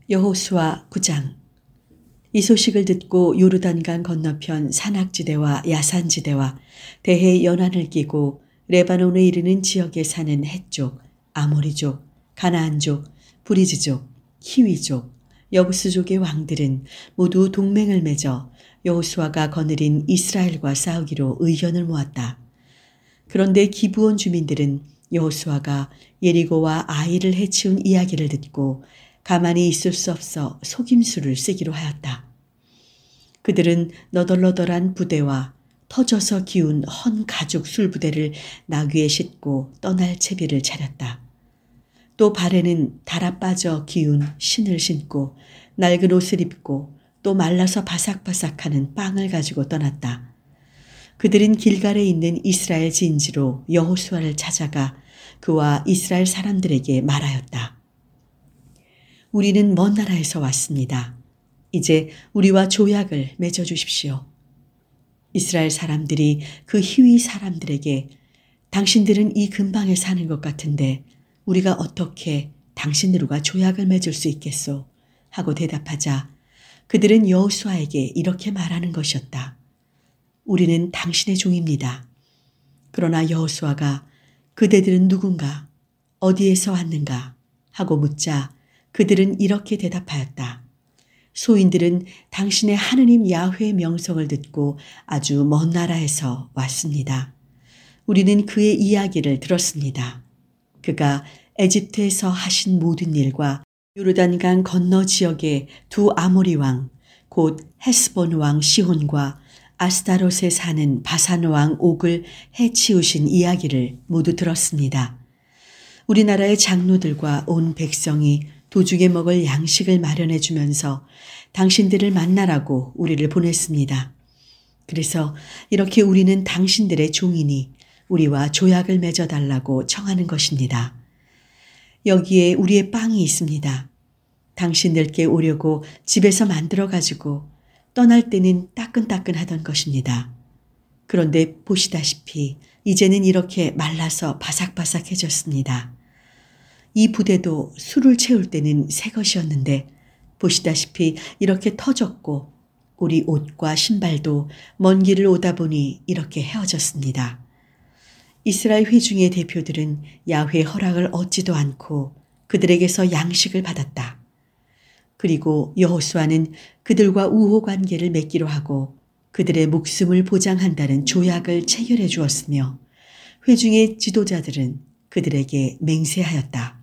여호수아 9장. 이 소식을 듣고 요르단강 건너편 산악지대와 야산지대와 대해 연안을 끼고 레바논에 이르는 지역에 사는 헷족, 아모리족, 가나안족, 브리즈족, 히위족, 여부스족의 왕들은 모두 동맹을 맺어 여호수아가 거느린 이스라엘과 싸우기로 의견을 모았다. 그런데 기브온 주민들은 여호수아가 예리고와 아이를 해치운 이야기를 듣고 가만히 있을 수 없어 속임수를 쓰기로 하였다. 그들은 너덜너덜한 부대와 터져서 기운 헌 가죽 술부대를 나귀에 싣고 떠날 채비를 차렸다. 또 발에는 달아 빠져 기운 신을 신고 낡은 옷을 입고 또 말라서 바삭바삭하는 빵을 가지고 떠났다. 그들은 길갈에 있는 이스라엘 진지로 여호수아를 찾아가 그와 이스라엘 사람들에게 말하였다. 우리는 먼 나라에서 왔습니다. 이제 우리와 조약을 맺어주십시오. 이스라엘 사람들이 그 히위 사람들에게 당신들은 이 근방에 사는 것 같은데 우리가 어떻게 당신들과 조약을 맺을 수 있겠소? 하고 대답하자 그들은 여호수아에게 이렇게 말하는 것이었다. 우리는 당신의 종입니다. 그러나 여호수아가 그대들은 누군가? 어디에서 왔는가? 하고 묻자 그들은 이렇게 대답하였다. 소인들은 당신의 하느님 야훼의 명성을 듣고 아주 먼 나라에서 왔습니다. 우리는 그의 이야기를 들었습니다. 그가 에집트에서 하신 모든 일과 요르단강 건너 지역의 두 아모리 왕, 곧 헤스본 왕 시혼과 아스타롯에 사는 바산 왕 옥을 해치우신 이야기를 모두 들었습니다. 우리나라의 장로들과 온 백성이 도중에 먹을 양식을 마련해 주면서 당신들을 만나라고 우리를 보냈습니다. 그래서 이렇게 우리는 당신들의 종이니 우리와 조약을 맺어달라고 청하는 것입니다. 여기에 우리의 빵이 있습니다. 당신들께 오려고 집에서 만들어 가지고 떠날 때는 따끈따끈하던 것입니다. 그런데 보시다시피 이제는 이렇게 말라서 바삭바삭해졌습니다. 이 부대도 술을 채울 때는 새 것이었는데 보시다시피 이렇게 터졌고 우리 옷과 신발도 먼 길을 오다 보니 이렇게 헤어졌습니다. 이스라엘 회중의 대표들은 야훼의 허락을 얻지도 않고 그들에게서 양식을 받았다. 그리고 여호수아는 그들과 우호 관계를 맺기로 하고 그들의 목숨을 보장한다는 조약을 체결해 주었으며 회중의 지도자들은 그들에게 맹세하였다.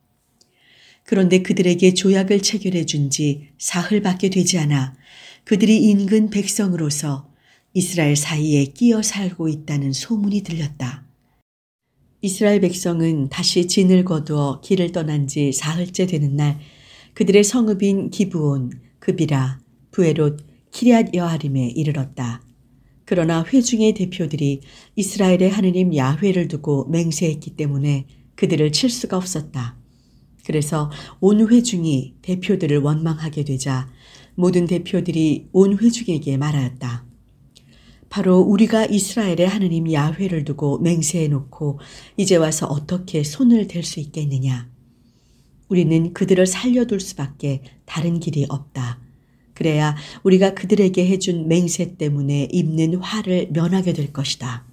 그런데 그들에게 조약을 체결해 준 지 사흘밖에 되지 않아 그들이 인근 백성으로서 이스라엘 사이에 끼어 살고 있다는 소문이 들렸다. 이스라엘 백성은 다시 진을 거두어 길을 떠난 지 사흘째 되는 날 그들의 성읍인 기브온, 그비라, 부에롯, 키리앗 여아림에 이르렀다. 그러나 회중의 대표들이 이스라엘의 하느님 야훼를 두고 맹세했기 때문에 그들을 칠 수가 없었다. 그래서 온 회중이 대표들을 원망하게 되자 모든 대표들이 온 회중에게 말하였다. 바로 우리가 이스라엘의 하느님 야훼를 두고 맹세해놓고 이제 와서 어떻게 손을 댈 수 있겠느냐. 우리는 그들을 살려둘 수밖에 다른 길이 없다. 그래야 우리가 그들에게 해준 맹세 때문에 입는 화를 면하게 될 것이다.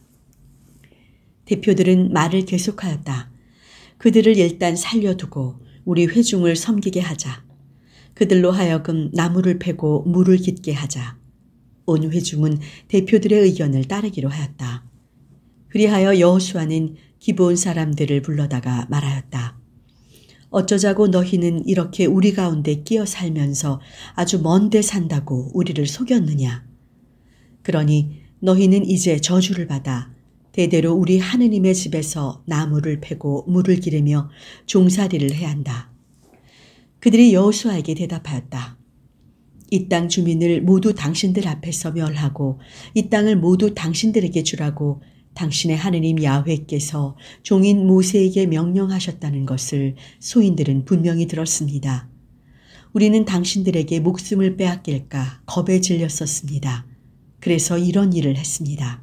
대표들은 말을 계속하였다. 그들을 일단 살려두고 우리 회중을 섬기게 하자. 그들로 하여금 나무를 패고 물을 깃게 하자. 온 회중은 대표들의 의견을 따르기로 하였다. 그리하여 여호수아는 기브온 사람들을 불러다가 말하였다. 어쩌자고 너희는 이렇게 우리 가운데 끼어 살면서 아주 먼 데 산다고 우리를 속였느냐. 그러니 너희는 이제 저주를 받아 대대로 우리 하느님의 집에서 나무를 패고 물을 기르며 종살이를 해야 한다. 그들이 여호수아에게 대답하였다. 이 땅 주민을 모두 당신들 앞에서 멸하고 이 땅을 모두 당신들에게 주라고 당신의 하느님 야훼께서 종인 모세에게 명령하셨다는 것을 소인들은 분명히 들었습니다. 우리는 당신들에게 목숨을 빼앗길까 겁에 질렸었습니다. 그래서 이런 일을 했습니다.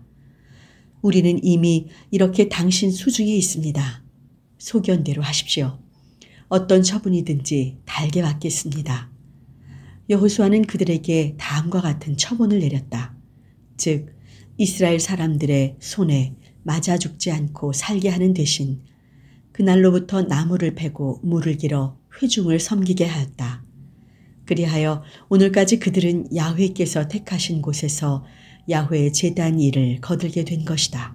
우리는 이미 이렇게 당신 수중에 있습니다. 소견대로 하십시오. 어떤 처분이든지 달게 받겠습니다. 여호수아는 그들에게 다음과 같은 처분을 내렸다. 즉 이스라엘 사람들의 손에 맞아 죽지 않고 살게 하는 대신 그날로부터 나무를 베고 물을 길어 회중을 섬기게 하였다. 그리하여 오늘까지 그들은 야훼께서 택하신 곳에서 야훼의 제단 일을 거들게 된 것이다.